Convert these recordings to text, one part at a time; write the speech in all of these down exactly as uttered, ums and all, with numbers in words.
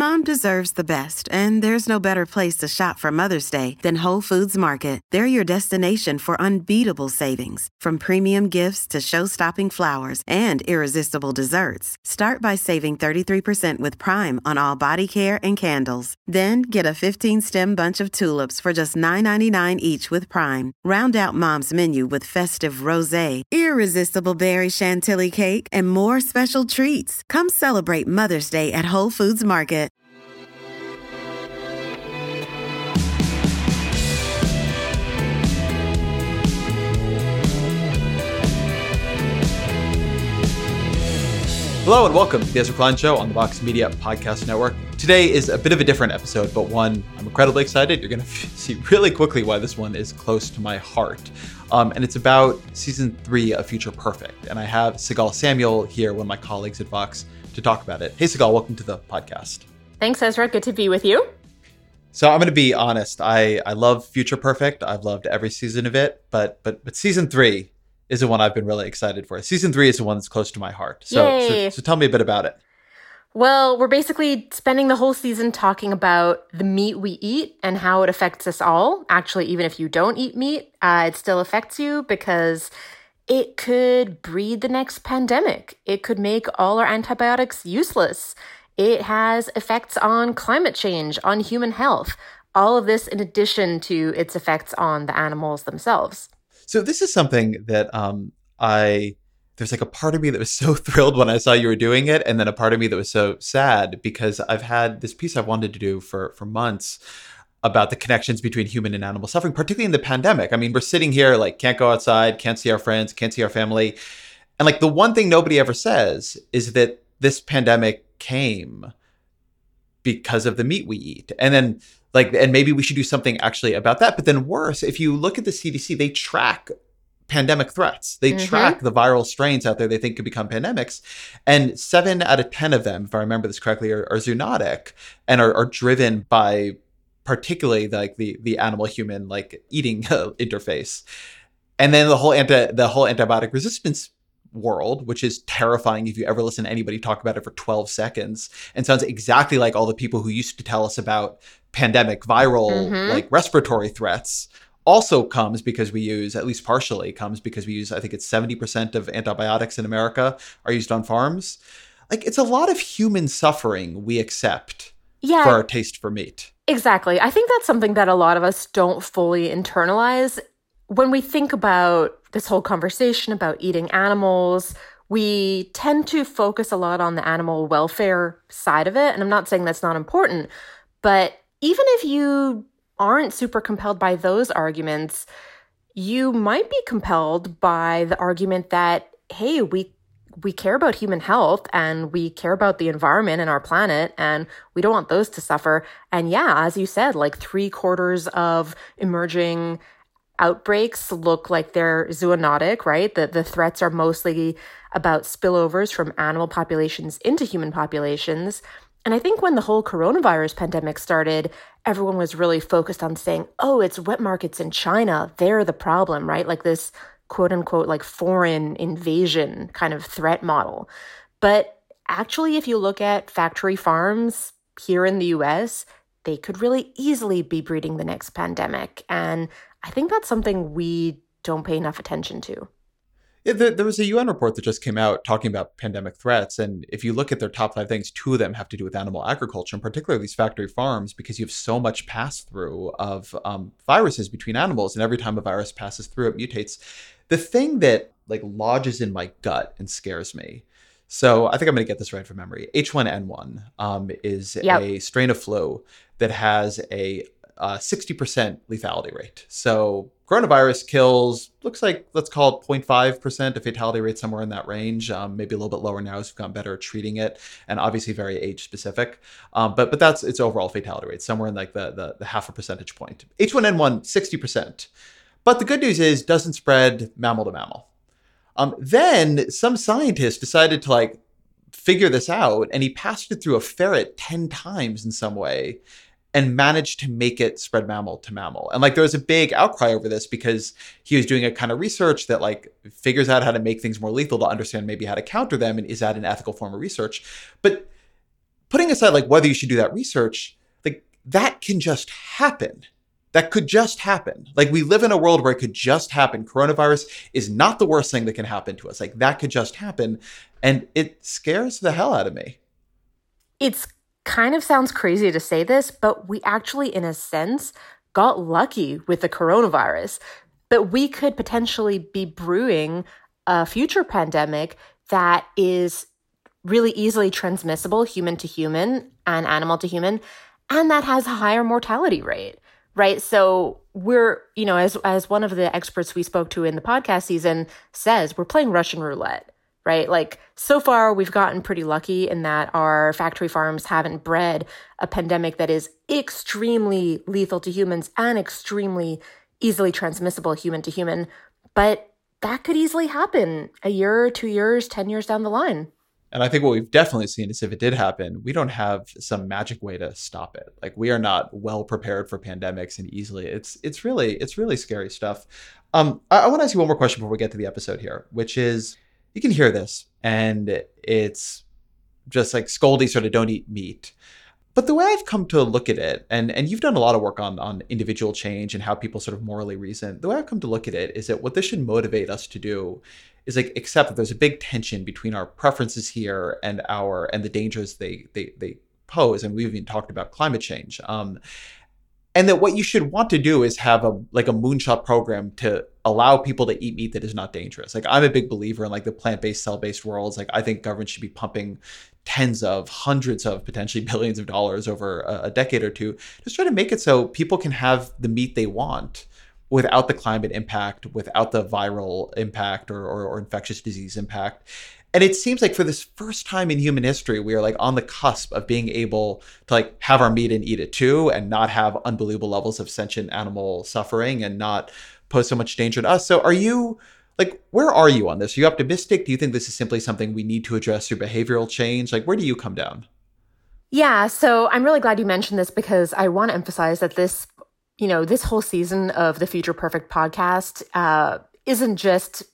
Mom deserves the best, and there's no better place to shop for Mother's Day than Whole Foods Market. They're your destination for unbeatable savings, from premium gifts to show-stopping flowers and irresistible desserts. Start by saving thirty-three percent with Prime on all body care and candles. Then get a fifteen-stem bunch of tulips for just nine ninety-nine each with Prime. Round out Mom's menu with festive rosé, irresistible berry chantilly cake, and more special treats. Come celebrate Mother's Day at Whole Foods Market. Hello and welcome to the Ezra Klein Show on the Vox Media Podcast Network. Today is a bit of a different episode, but one I'm incredibly excited. You're going to see really quickly why this one is close to my heart. Um, and it's about season three of Future Perfect. And I have Sigal Samuel here, one of my colleagues at Vox, to talk about it. Hey, Sigal, welcome to the podcast. Thanks, Ezra. Good to be with you. So I'm going to be honest. I, I love Future Perfect. I've loved every season of it, but but but season three is the one I've been really excited for. Season three is the one that's close to my heart. So, so, so tell me a bit about it. Well, we're basically spending the whole season talking about the meat we eat and how it affects us all. Actually, even if you don't eat meat, uh, it still affects you because it could breed the next pandemic. It could make all our antibiotics useless. It has effects on climate change, on human health. All of this in addition to its effects on the animals themselves. So this is something that um, I, there's like a part of me that was so thrilled when I saw you were doing it. And then a part of me that was so sad because I've had this piece I've wanted to do for, for months about the connections between human and animal suffering, particularly in the pandemic. I mean, we're sitting here like, can't go outside, can't see our friends, can't see our family. And like the one thing nobody ever says is that this pandemic came because of the meat we eat. And then Like, and maybe we should do something actually about that. But then worse, if you look at the C D C, they track pandemic threats. They mm-hmm. track the viral strains out there they think could become pandemics. And seven out of ten of them, if I remember this correctly, are, are zoonotic and are, are driven by particularly like the, the animal-human like eating uh, interface. And then the whole anti the whole antibiotic resistance world, which is terrifying if you ever listen to anybody talk about it for twelve seconds, and sounds exactly like all the people who used to tell us about pandemic viral mm-hmm. like respiratory threats, also comes because we use, at least partially comes because we use, I think it's seventy percent of antibiotics in America are used on farms. Like it's a lot of human suffering we accept yeah, for our taste for meat. Exactly. I think that's something that a lot of us don't fully internalize. When we think about this whole conversation about eating animals, we tend to focus a lot on the animal welfare side of it. And I'm not saying that's not important, but even if you aren't super compelled by those arguments, you might be compelled by the argument that, hey, we we care about human health and we care about the environment and our planet and we don't want those to suffer. And yeah, as you said, like three quarters of emerging outbreaks look like they're zoonotic, right? The, the threats are mostly about spillovers from animal populations into human populations. And I think when the whole coronavirus pandemic started, everyone was really focused on saying, oh, it's wet markets in China. They're the problem, right? Like this quote unquote, like foreign invasion kind of threat model. But actually, if you look at factory farms here in the U S, they could really easily be breeding the next pandemic. And I think that's something we don't pay enough attention to. Yeah, there, there was a U N report that just came out talking about pandemic threats. And if you look at their top five things, two of them have to do with animal agriculture, and particularly these factory farms, because you have so much pass through of um, viruses between animals. And every time a virus passes through, it mutates. The thing that like lodges in my gut and scares me. So I think I'm going to get this right from memory. H one N one um, is yep. a strain of flu that has a uh, sixty percent lethality rate. So coronavirus kills, looks like, let's call it zero point five percent, a fatality rate somewhere in that range, um, maybe a little bit lower now as we've gotten better at treating it, and obviously very age specific. Um, but but that's its overall fatality rate, somewhere in like the, the, the half a percentage point. H one N one, sixty percent. But the good news is doesn't spread mammal to mammal. Um, then some scientist decided to like figure this out, and he passed it through a ferret ten times in some way and managed to make it spread mammal to mammal. And like there was a big outcry over this because he was doing a kind of research that like figures out how to make things more lethal to understand maybe how to counter them, and is that an ethical form of research? But putting aside like whether you should do that research, like that can just happen. That could just happen. Like we live in a world where it could just happen. Coronavirus is not the worst thing that can happen to us. Like that could just happen. And it scares the hell out of me. It's kind of sounds crazy to say this, but we actually, in a sense, got lucky with the coronavirus. But we could potentially be brewing a future pandemic that is really easily transmissible human to human and animal to human, and that has a higher mortality rate. Right. So we're, you know, as as one of the experts we spoke to in the podcast season says, we're playing Russian roulette, right? Like so far we've gotten pretty lucky in that our factory farms haven't bred a pandemic that is extremely lethal to humans and extremely easily transmissible human to human. But that could easily happen a year, two years, ten years down the line. And I think what we've definitely seen is if it did happen, we don't have some magic way to stop it. Like we are not well prepared for pandemics and easily. It's it's really it's really scary stuff. Um, I, I want to ask you one more question before we get to the episode here, which is you can hear this and it's just like scoldy sort of don't eat meat. But the way I've come to look at it, and, and you've done a lot of work on, on individual change and how people sort of morally reason, the way I've come to look at it is that what this should motivate us to do is like accept that there's a big tension between our preferences here and our and the dangers they they they pose. And we've even talked about climate change. Um, and that what you should want to do is have a like a moonshot program to allow people to eat meat that is not dangerous. Like I'm a big believer in like the plant-based, cell-based worlds. Like I think government should be pumping tens of, hundreds of, potentially billions of dollars over a, a decade or two, just try to make it so people can have the meat they want without the climate impact, without the viral impact or, or, or infectious disease impact. And it seems like for this first time in human history, we are like on the cusp of being able to like have our meat and eat it too, and not have unbelievable levels of sentient animal suffering and not pose so much danger to us. So are you like, where are you on this? Are you optimistic? Do you think this is simply something we need to address through behavioral change? Like, where do you come down? Yeah, so I'm really glad you mentioned this because I want to emphasize that this, you know, this whole season of the Future Perfect podcast uh, isn't just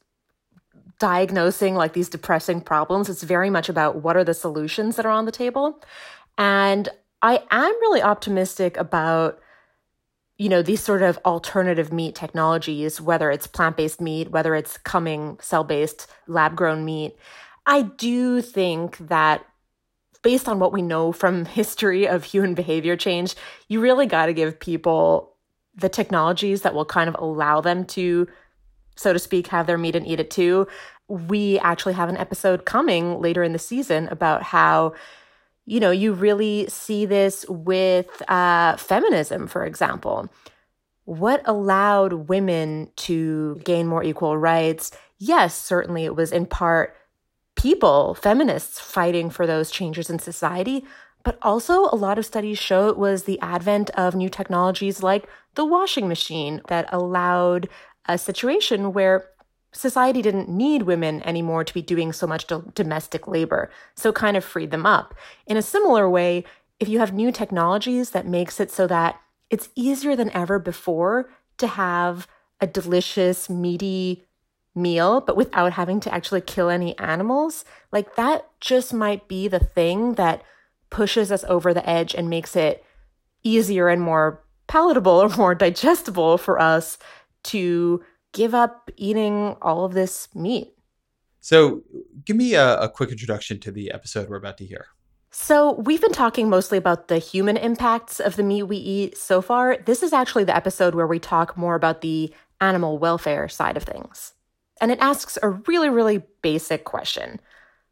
diagnosing like these depressing problems. It's very much about what are the solutions that are on the table. And I am really optimistic about, you know, these sort of alternative meat technologies, whether it's plant-based meat, whether it's coming cell-based lab-grown meat. I do think that based on what we know from history of human behavior change, you really got to give people the technologies that will kind of allow them to, so to speak, have their meat and eat it too. We actually have an episode coming later in the season about how, you know, you really see this with uh, feminism, for example. What allowed women to gain more equal rights? Yes, certainly it was in part people, feminists, fighting for those changes in society. But also a lot of studies show it was the advent of new technologies like the washing machine that allowed a situation where society didn't need women anymore to be doing so much do- domestic labor, so kind of freed them up. In a similar way, if you have new technologies that makes it so that it's easier than ever before to have a delicious, meaty meal, but without having to actually kill any animals, like that just might be the thing that pushes us over the edge and makes it easier and more palatable or more digestible for us to give up eating all of this meat. So give me a, a quick introduction to the episode we're about to hear. So we've been talking mostly about the human impacts of the meat we eat so far. This is actually the episode where we talk more about the animal welfare side of things. And it asks a really, really basic question.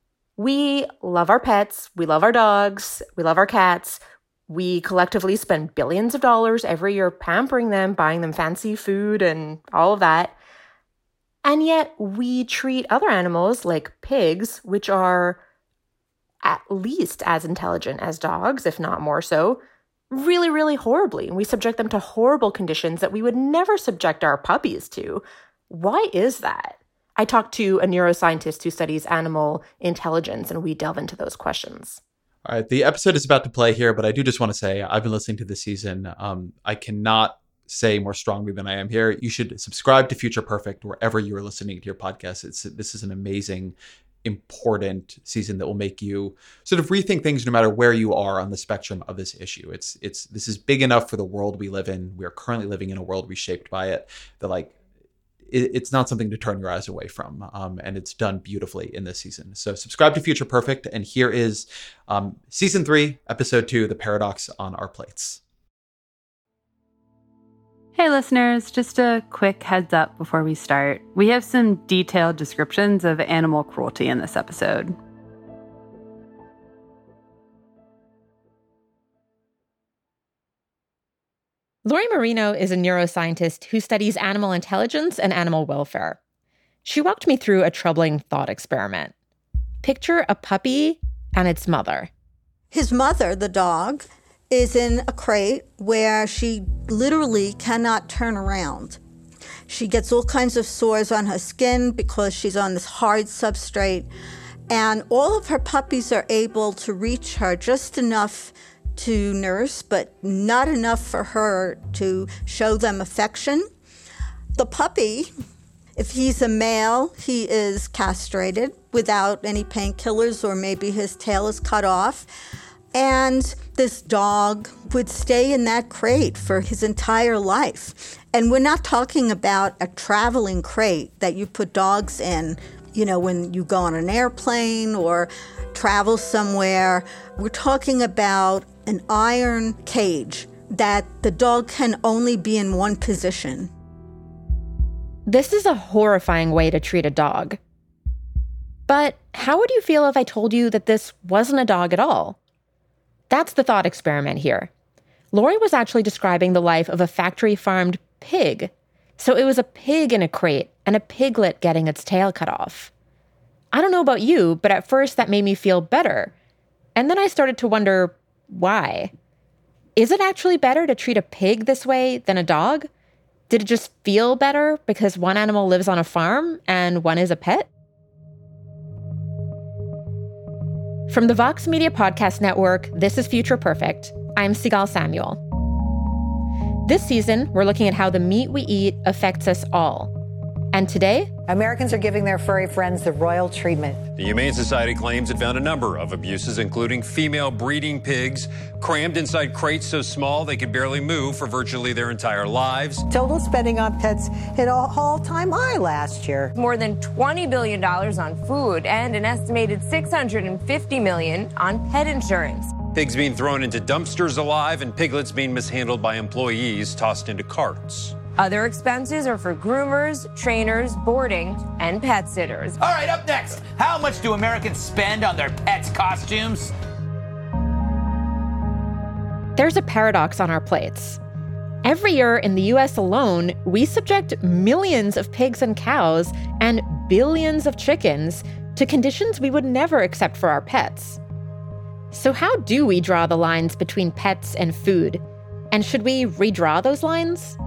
We love our pets, we love our dogs, we love our cats. We collectively spend billions of dollars every year pampering them, buying them fancy food and all of that. And yet we treat other animals like pigs, which are at least as intelligent as dogs, if not more so, really, really horribly. And we subject them to horrible conditions that we would never subject our puppies to. Why is that? I talked to a neuroscientist who studies animal intelligence, and we delve into those questions. All right, the episode is about to play here, but I do just want to say I've been listening to this season. Um, I cannot say more strongly than I am here. You should subscribe to Future Perfect wherever you are listening to your podcast. It's this is an amazing, important season that will make you sort of rethink things no matter where you are on the spectrum of this issue. It's it's this is big enough for the world we live in. We are currently living in a world reshaped by it, that like it, it's not something to turn your eyes away from. Um, and it's done beautifully in this season. So subscribe to Future Perfect, and here is um, season three, episode two, The Paradox on Our Plates. Hey listeners, just a quick heads up before we start. We have some detailed descriptions of animal cruelty in this episode. Lori Marino is a neuroscientist who studies animal intelligence and animal welfare. She walked me through a troubling thought experiment. Picture a puppy and its mother. His mother, the dog, is in a crate where she literally cannot turn around. She gets all kinds of sores on her skin because she's on this hard substrate, and all of her puppies are able to reach her just enough to nurse, but not enough for her to show them affection. The puppy, if he's a male, he is castrated without any painkillers, or maybe his tail is cut off. And this dog would stay in that crate for his entire life. And we're not talking about a traveling crate that you put dogs in, you know, when you go on an airplane or travel somewhere. We're talking about an iron cage that the dog can only be in one position. This is a horrifying way to treat a dog. But how would you feel if I told you that this wasn't a dog at all? That's the thought experiment here. Lori was actually describing the life of a factory-farmed pig. So it was a pig in a crate and a piglet getting its tail cut off. I don't know about you, but at first that made me feel better. And then I started to wonder why. Is it actually better to treat a pig this way than a dog? Did it just feel better because one animal lives on a farm and one is a pet? From the Vox Media Podcast Network, this is Future Perfect. I'm Sigal Samuel. This season, we're looking at how the meat we eat affects us all. And today, Americans are giving their furry friends the royal treatment. The Humane Society claims it found a number of abuses, including female breeding pigs crammed inside crates so small they could barely move for virtually their entire lives. Total spending on pets hit an all-time high last year. More than twenty billion dollars on food and an estimated six hundred fifty million dollars on pet insurance. Pigs being thrown into dumpsters alive and piglets being mishandled by employees tossed into carts. Other expenses are for groomers, trainers, boarding, and pet sitters. All right, up next, how much do Americans spend on their pets' costumes? There's a paradox on our plates. Every year in the U S alone, we subject millions of pigs and cows and billions of chickens to conditions we would never accept for our pets. So how do we draw the lines between pets and food? And should we redraw those lines?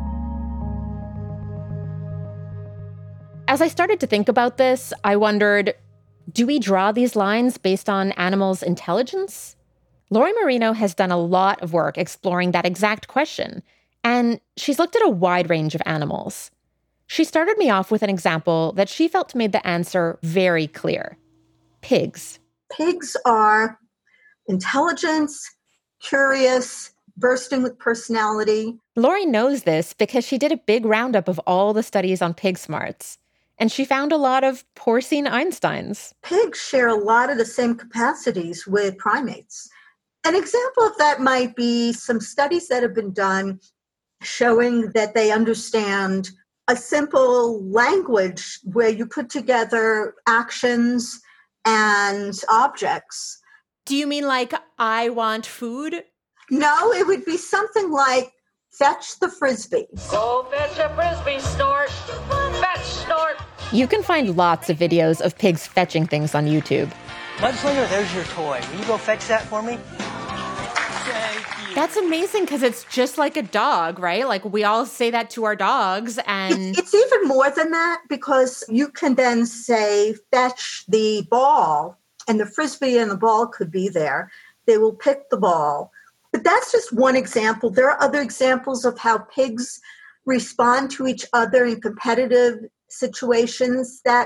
As I started to think about this, I wondered, do we draw these lines based on animals' intelligence? Lori Marino has done a lot of work exploring that exact question, and she's looked at a wide range of animals. She started me off with an example that she felt made the answer very clear. Pigs. Pigs are intelligent, curious, bursting with personality. Lori knows this because she did a big roundup of all the studies on pig smarts. And she found a lot of porcine Einsteins. Pigs share a lot of the same capacities with primates. An example of that might be some studies that have been done showing that they understand a simple language where you put together actions and objects. Do you mean like, I want food? No, it would be something like, fetch the Frisbee. Go fetch a Frisbee, Snort. Fetch, Snort. You can find lots of videos of pigs fetching things on YouTube. Mudslinger, there's your toy. Will you go fetch that for me? Thank you. That's amazing because it's just like a dog, right? Like we all say that to our dogs. And it's, it's even more than that because you can then say, fetch the ball, and the Frisbee and the ball could be there. They will pick the ball. But that's just one example. There are other examples of how pigs respond to each other in competitive situations that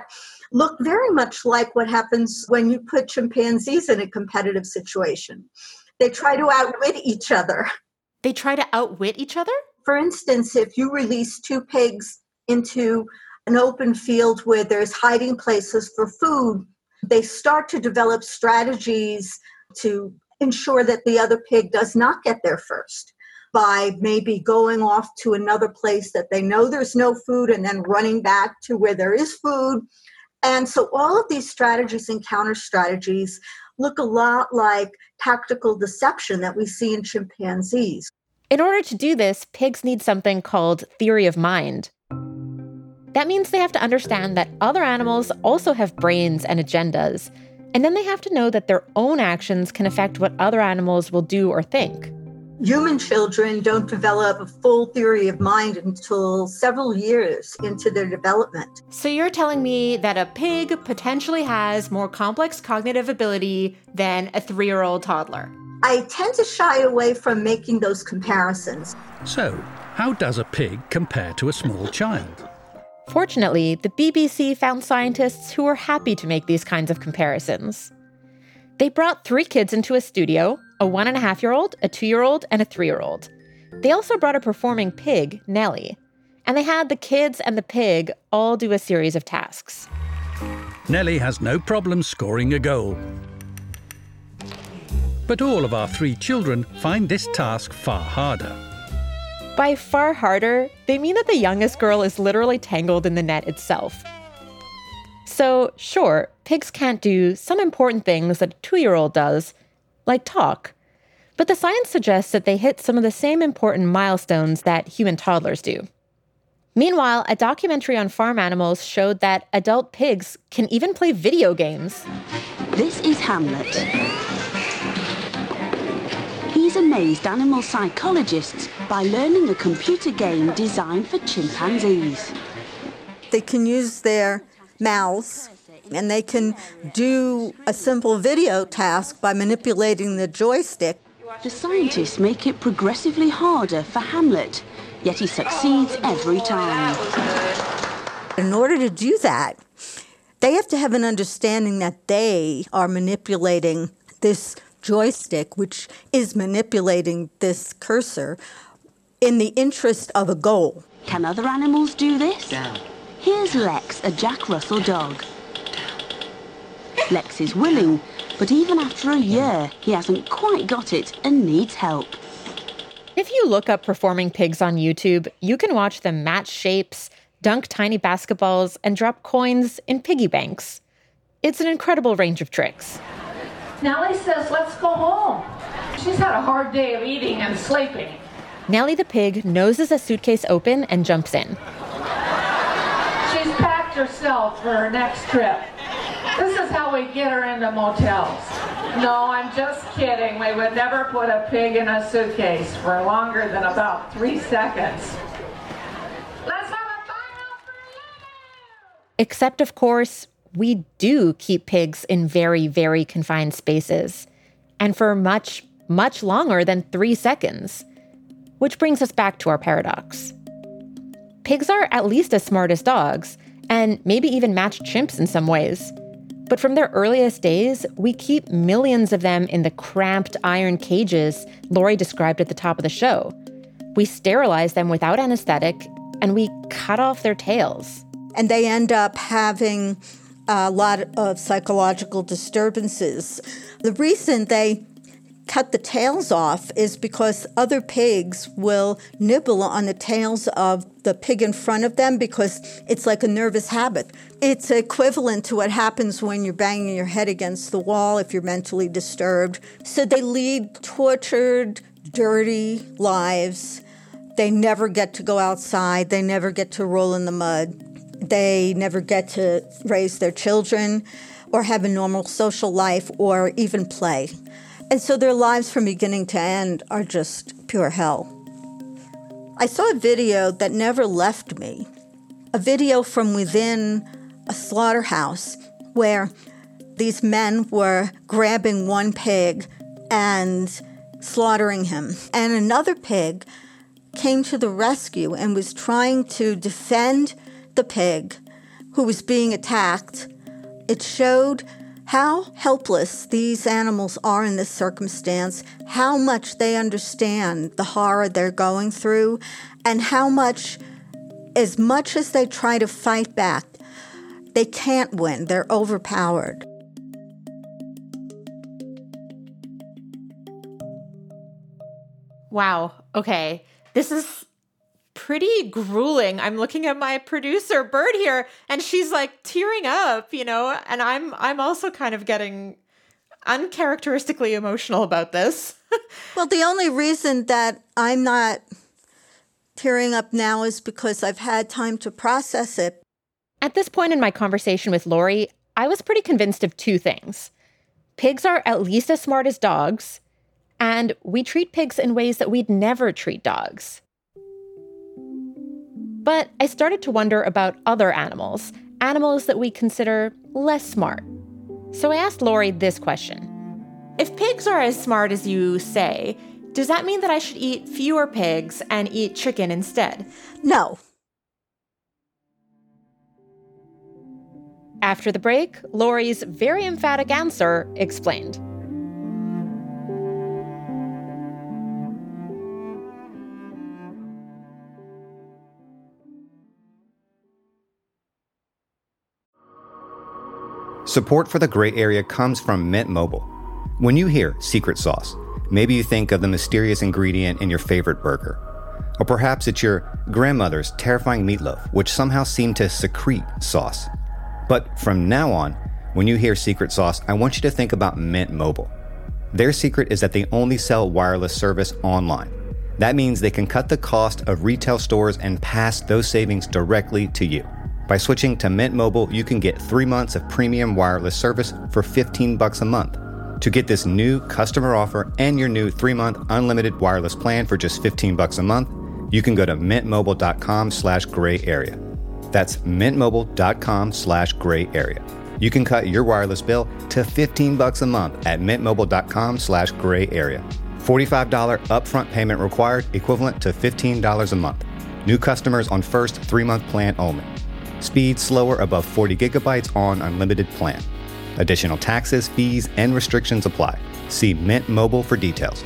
look very much like what happens when you put chimpanzees in a competitive situation. They try to outwit each other. They try to outwit each other? For instance, if you release two pigs into an open field where there's hiding places for food, they start to develop strategies to ensure that the other pig does not get there first, by maybe going off to another place that they know there's no food and then running back to where there is food. And so all of these strategies and counter strategies look a lot like tactical deception that we see in chimpanzees. In order to do this, pigs need something called theory of mind. That means they have to understand that other animals also have brains and agendas, and then they have to know that their own actions can affect what other animals will do or think. Human children don't develop a full theory of mind until several years into their development. So you're telling me that a pig potentially has more complex cognitive ability than a three-year-old toddler? I tend to shy away from making those comparisons. So, how does a pig compare to a small child? Fortunately, the B B C found scientists who were happy to make these kinds of comparisons. They brought three kids into a studio, a one-and-a-half-year-old, a two-year-old, and a three-year-old. They also brought a performing pig, Nellie, and they had the kids and the pig all do a series of tasks. Nellie has no problem scoring a goal. But all of our three children find this task far harder. By far harder, they mean that the youngest girl is literally tangled in the net itself. So, sure, pigs can't do some important things that a two-year-old does, like talk. But the science suggests that they hit some of the same important milestones that human toddlers do. Meanwhile, a documentary on farm animals showed that adult pigs can even play video games. This is Hamlet. He's amazed animal psychologists by learning a computer game designed for chimpanzees. They can use their mouths and they can do a simple video task by manipulating the joystick. The scientists make it progressively harder for Hamlet, yet he succeeds every time. In order to do that, they have to have an understanding that they are manipulating this joystick, which is manipulating this cursor, in the interest of a goal. Can other animals do this? Down. Here's Lex, a Jack Russell dog. Lex is willing, but even after a year, he hasn't quite got it and needs help. If you look up performing pigs on YouTube, you can watch them match shapes, dunk tiny basketballs, and drop coins in piggy banks. It's an incredible range of tricks. Nellie says, let's go home. She's had a hard day of eating and sleeping. Nellie the pig noses a suitcase open and jumps in. She's packed herself for her next trip. This is how we get her into motels. No, I'm just kidding. We would never put a pig in a suitcase for longer than about three seconds. Let's have a final for you! Except, of course, we do keep pigs in very, very confined spaces, and for much, much longer than three seconds. Which brings us back to our paradox. Pigs are at least as smart as dogs, and maybe even match chimps in some ways. But from their earliest days, we keep millions of them in the cramped iron cages Lori described at the top of the show. We sterilize them without anesthetic, and we cut off their tails. And they end up having a lot of psychological disturbances. The reason they cut the tails off is because other pigs will nibble on the tails of the pig in front of them because it's like a nervous habit. It's equivalent to what happens when you're banging your head against the wall if you're mentally disturbed. So they lead tortured, dirty lives. They never get to go outside. They never get to roll in the mud. They never get to raise their children or have a normal social life or even play. And so their lives from beginning to end are just pure hell. I saw a video that never left me, a video from within a slaughterhouse where these men were grabbing one pig and slaughtering him. And another pig came to the rescue and was trying to defend the pig who was being attacked It showed how helpless these animals are in this circumstance, how much they understand the horror they're going through, and how much, as much as they try to fight back, they can't win. They're overpowered. Wow. Okay. This is pretty grueling. I'm looking at my producer, Bird, here, and she's like tearing up, you know, and I'm I'm also kind of getting uncharacteristically emotional about this. Well, the only reason that I'm not tearing up now is because I've had time to process it. At this point in my conversation with Lori, I was pretty convinced of two things. Pigs are at least as smart as dogs, and we treat pigs in ways that we'd never treat dogs. But I started to wonder about other animals, animals that we consider less smart. So I asked Lori this question. If pigs are as smart as you say, does that mean that I should eat fewer pigs and eat chicken instead? No. After the break, Lori's very emphatic answer explained. Support for the Gray Area comes from Mint Mobile. When you hear secret sauce, maybe you think of the mysterious ingredient in your favorite burger. Or perhaps it's your grandmother's terrifying meatloaf, which somehow seemed to secrete sauce. But from now on, when you hear secret sauce, I want you to think about Mint Mobile. Their secret is that they only sell wireless service online. That means they can cut the cost of retail stores and pass those savings directly to you. By switching to Mint Mobile, you can get three months of premium wireless service for fifteen bucks a month. To get this new customer offer and your new three-month unlimited wireless plan for just fifteen bucks a month, you can go to mintmobile.com slash gray area. That's mintmobile.com slash gray area. You can cut your wireless bill to fifteen bucks a month at mintmobile.com slash gray area. forty-five dollars upfront payment required, equivalent to fifteen dollars a month. New customers on first three-month plan only. Speed slower above forty gigabytes on unlimited plan. Additional taxes, fees, and restrictions apply. See Mint Mobile for details.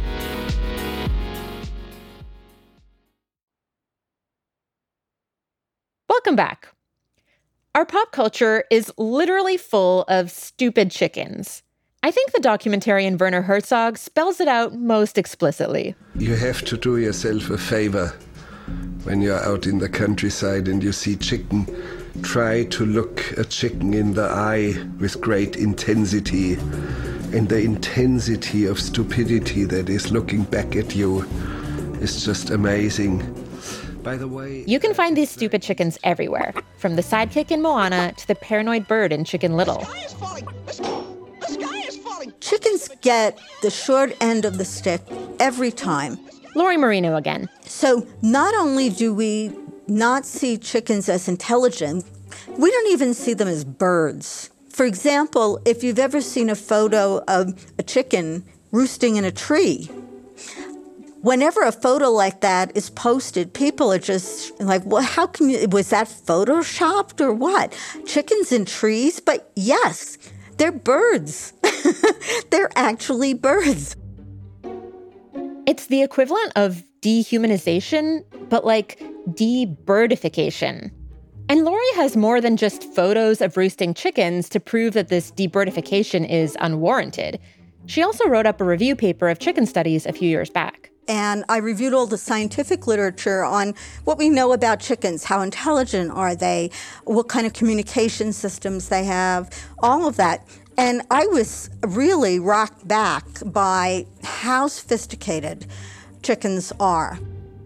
Welcome back. Our pop culture is literally full of stupid chickens. I think the documentarian Werner Herzog spells it out most explicitly. You have to do yourself a favor. When you're out in the countryside and you see chicken, try to look a chicken in the eye with great intensity. And the intensity of stupidity that is looking back at you is just amazing. By the way... You can find these stupid chickens everywhere, from the sidekick in Moana to the paranoid bird in Chicken Little. The sky is falling! The sky, the sky is falling! Chickens get the short end of the stick every time. Lori Marino again. So not only do we not see chickens as intelligent, we don't even see them as birds. For example, if you've ever seen a photo of a chicken roosting in a tree, whenever a photo like that is posted, people are just like, well, how can you, was that photoshopped or what? Chickens in trees? But yes, they're birds. They're actually birds. It's the equivalent of dehumanization, but like de-birdification. And Lori has more than just photos of roosting chickens to prove that this de-birdification is unwarranted. She also wrote up a review paper of chicken studies a few years back. And I reviewed all the scientific literature on what we know about chickens, how intelligent are they, what kind of communication systems they have, all of that. And I was really rocked back by how sophisticated chickens are.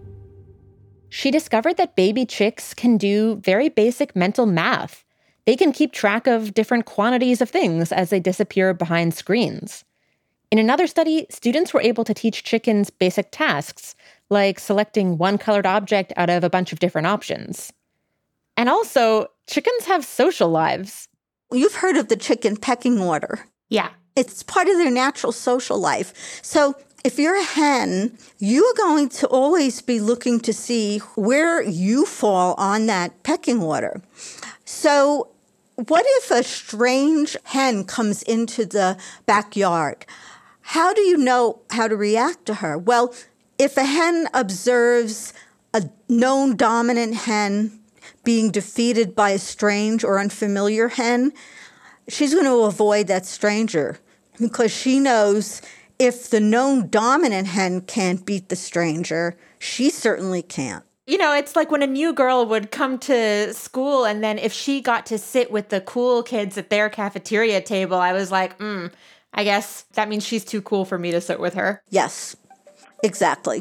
She discovered that baby chicks can do very basic mental math. They can keep track of different quantities of things as they disappear behind screens. In another study, students were able to teach chickens basic tasks, like selecting one colored object out of a bunch of different options. And also, chickens have social lives. You've heard of the chicken pecking order. Yeah. It's part of their natural social life. So if you're a hen, you are going to always be looking to see where you fall on that pecking order. So what if a strange hen comes into the backyard? How do you know how to react to her? Well, if a hen observes a known dominant hen being defeated by a strange or unfamiliar hen, she's going to avoid that stranger because she knows if the known dominant hen can't beat the stranger, she certainly can't. You know, it's like when a new girl would come to school and then if she got to sit with the cool kids at their cafeteria table, I was like, hmm, I guess that means she's too cool for me to sit with her. Yes, exactly.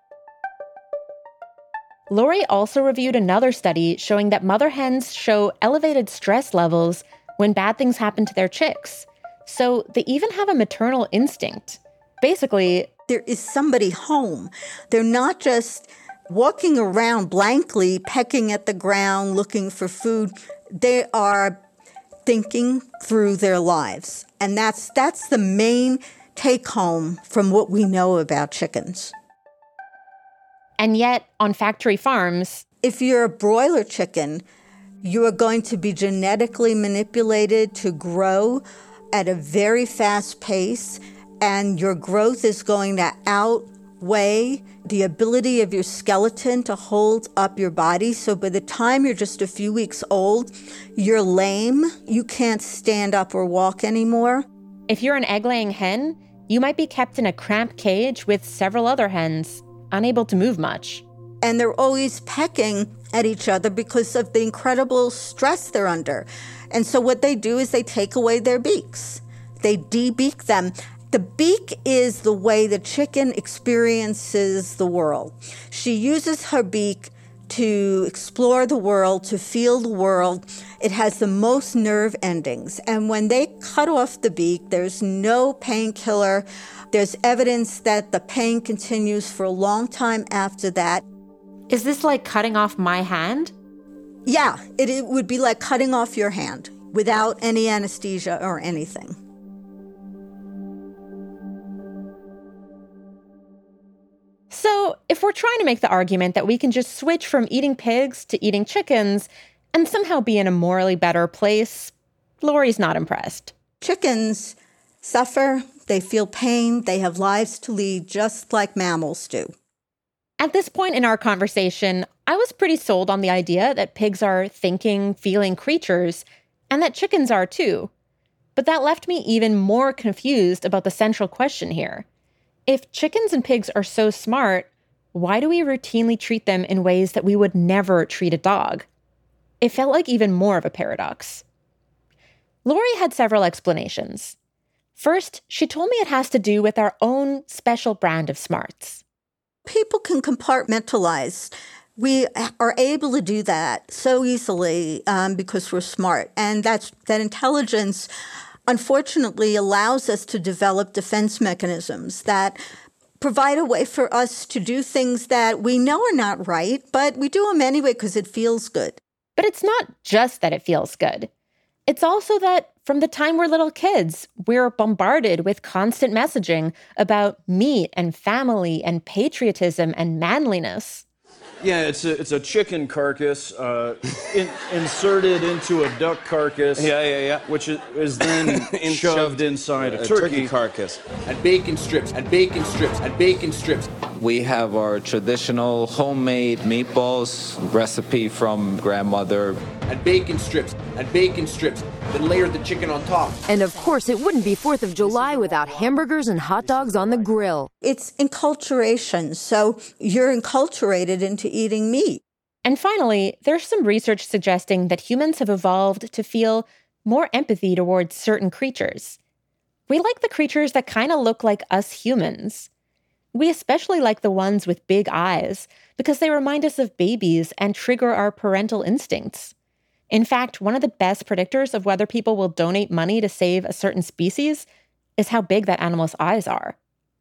Lori also reviewed another study showing that mother hens show elevated stress levels when bad things happen to their chicks. So they even have a maternal instinct. Basically, there is somebody home. They're not just walking around blankly, pecking at the ground, looking for food. They are thinking through their lives. And that's that's the main take-home from what we know about chickens. And yet, on factory farms, if you're a broiler chicken, you are going to be genetically manipulated to grow at a very fast pace, and your growth is going to outweigh the ability of your skeleton to hold up your body. So by the time you're just a few weeks old, you're lame. You can't stand up or walk anymore. If you're an egg-laying hen, you might be kept in a cramped cage with several other hens, unable to move much. And they're always pecking at each other because of the incredible stress they're under. And so what they do is they take away their beaks. They de-beak them. The beak is the way the chicken experiences the world. She uses her beak to explore the world, to feel the world. It has the most nerve endings. And when they cut off the beak, there's no painkiller. There's evidence that the pain continues for a long time after that. Is this like cutting off my hand? Yeah, it, it would be like cutting off your hand without any anesthesia or anything. So if we're trying to make the argument that we can just switch from eating pigs to eating chickens and somehow be in a morally better place, Lori's not impressed. Chickens suffer, they feel pain, they have lives to lead just like mammals do. At this point in our conversation, I was pretty sold on the idea that pigs are thinking, feeling creatures, and that chickens are too. But that left me even more confused about the central question here. If chickens and pigs are so smart, why do we routinely treat them in ways that we would never treat a dog? It felt like even more of a paradox. Lori had several explanations. First, she told me it has to do with our own special brand of smarts. People can compartmentalize. We are able to do that so easily um, because we're smart. And that's, that intelligence, unfortunately, allows us to develop defense mechanisms that provide a way for us to do things that we know are not right, but we do them anyway because it feels good. But it's not just that it feels good. It's also that from the time we're little kids, we're bombarded with constant messaging about meat and family and patriotism and manliness. Yeah, it's a it's a chicken carcass uh, in, inserted into a duck carcass. Yeah, yeah, yeah. Which is, is then in shoved, shoved inside a, a turkey. turkey carcass. And bacon strips, and bacon strips, and bacon strips. We have our traditional homemade meatballs recipe from grandmother. And bacon strips, and bacon strips. Then layer the chicken on top. And of course, it wouldn't be fourth of July without hamburgers and hot dogs on the grill. It's enculturation, so you're enculturated into eating meat. And finally, there's some research suggesting that humans have evolved to feel more empathy towards certain creatures. We like the creatures that kind of look like us humans. We especially like the ones with big eyes because they remind us of babies and trigger our parental instincts. In fact, one of the best predictors of whether people will donate money to save a certain species is how big that animal's eyes are.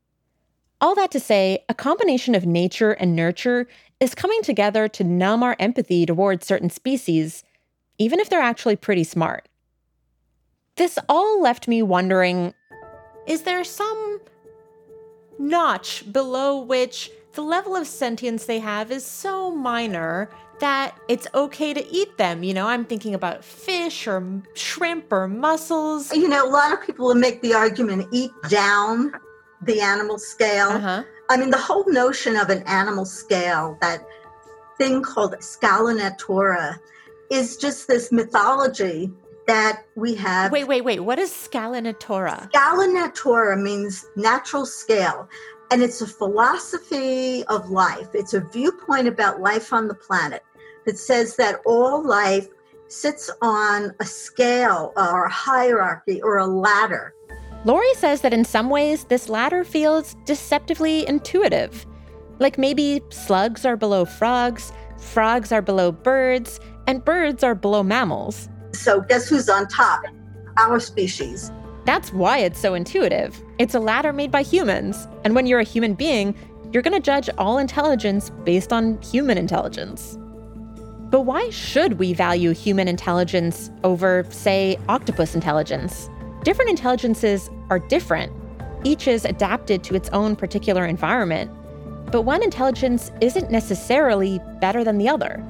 All that to say, a combination of nature and nurture is coming together to numb our empathy towards certain species, even if they're actually pretty smart. This all left me wondering, is there some notch below which the level of sentience they have is so minor that it's okay to eat them. You know, I'm thinking about fish or shrimp or mussels. You know, a lot of people will make the argument, eat down the animal scale. Uh-huh. I mean, the whole notion of an animal scale, that thing called Scala Natura, is just this mythology that we have. Wait, wait, wait. What is Scala Natura? Scala Natura means natural scale. And it's a philosophy of life. It's a viewpoint about life on the planet that says that all life sits on a scale or a hierarchy or a ladder. Lori says that in some ways, this ladder feels deceptively intuitive. Like maybe slugs are below frogs, frogs are below birds, and birds are below mammals. So guess who's on top? Our species. That's why it's so intuitive. It's a ladder made by humans. And when you're a human being, you're going to judge all intelligence based on human intelligence. But why should we value human intelligence over, say, octopus intelligence? Different intelligences are different. Each is adapted to its own particular environment. But one intelligence isn't necessarily better than the other.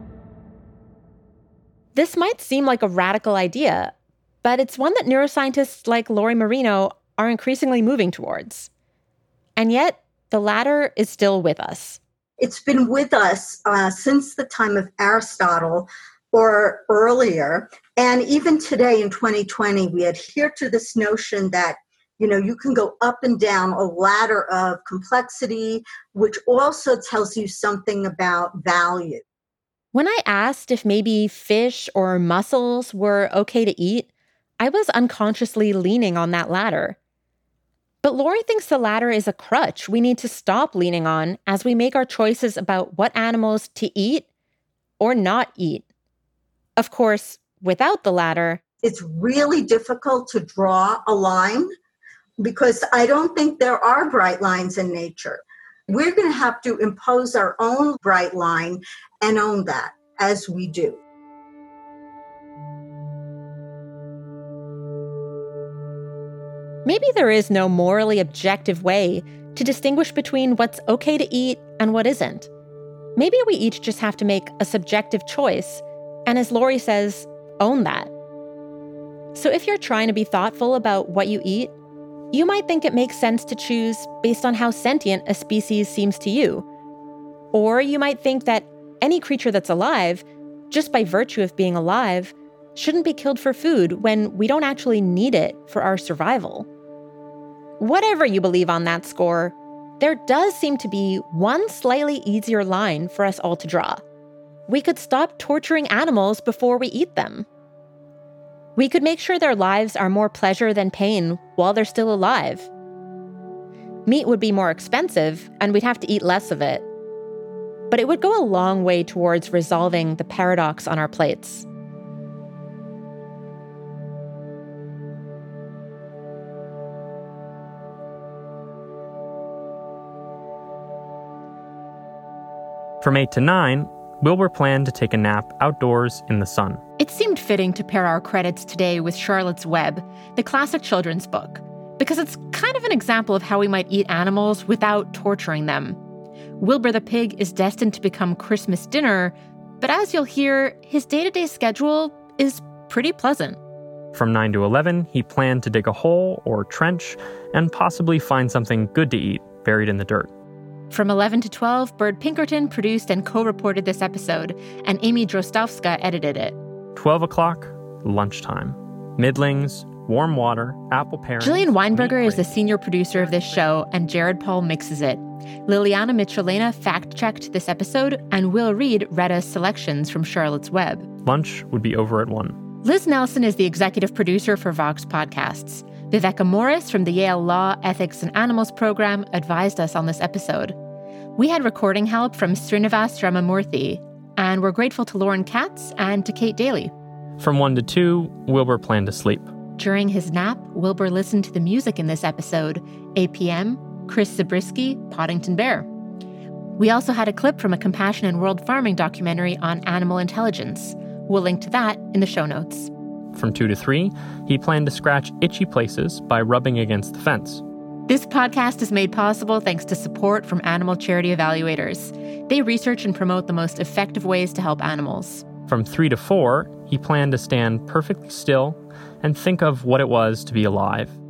This might seem like a radical idea, but it's one that neuroscientists like Lori Marino are increasingly moving towards. And yet, the ladder is still with us. It's been with us uh, since the time of Aristotle or earlier. And even today in twenty twenty, we adhere to this notion that, you know, you can go up and down a ladder of complexity, which also tells you something about value. When I asked if maybe fish or mussels were okay to eat, I was unconsciously leaning on that ladder. But Lori thinks the ladder is a crutch we need to stop leaning on as we make our choices about what animals to eat or not eat. Of course, without the ladder, it's really difficult to draw a line because I don't think there are bright lines in nature. We're going to have to impose our own bright line and own that as we do. Maybe there is no morally objective way to distinguish between what's okay to eat and what isn't. Maybe we each just have to make a subjective choice, and as Lori says, own that. So if you're trying to be thoughtful about what you eat, you might think it makes sense to choose based on how sentient a species seems to you. Or you might think that any creature that's alive, just by virtue of being alive, shouldn't be killed for food when we don't actually need it for our survival. Whatever you believe on that score, there does seem to be one slightly easier line for us all to draw. We could stop torturing animals before we eat them. We could make sure their lives are more pleasure than pain while they're still alive. Meat would be more expensive, and we'd have to eat less of it. But it would go a long way towards resolving the paradox on our plates. From eight to nine, Wilbur planned to take a nap outdoors in the sun. It seemed fitting to pair our credits today with Charlotte's Web, the classic children's book, because it's kind of an example of how we might eat animals without torturing them. Wilbur the pig is destined to become Christmas dinner, but as you'll hear, his day-to-day schedule is pretty pleasant. From nine to eleven, he planned to dig a hole or trench and possibly find something good to eat buried in the dirt. From eleven to twelve, Bird Pinkerton produced and co-reported this episode, and Amy Drostowska edited it. twelve o'clock, lunchtime. Middlings, warm water, apple pairings. Jillian Weinberger is the senior producer of this show, and Jared Paul mixes it. Liliana Michelena fact-checked this episode, and Will Reed read us selections from Charlotte's Web. Lunch would be over at one. Liz Nelson is the executive producer for Vox Podcasts. Viveka Morris from the Yale Law, Ethics, and Animals program advised us on this episode. We had recording help from Srinivas Ramamurthy, and we're grateful to Lauren Katz and to Kate Daly. From one to two, Wilbur planned to sleep. During his nap, Wilbur listened to the music in this episode, A P M, Chris Zabriskie, Poddington Bear. We also had a clip from a Compassion in World Farming documentary on animal intelligence. We'll link to that in the show notes. From two to three, he planned to scratch itchy places by rubbing against the fence. This podcast is made possible thanks to support from animal charity evaluators. They research and promote the most effective ways to help animals. From three to four, he planned to stand perfectly still and think of what it was to be alive.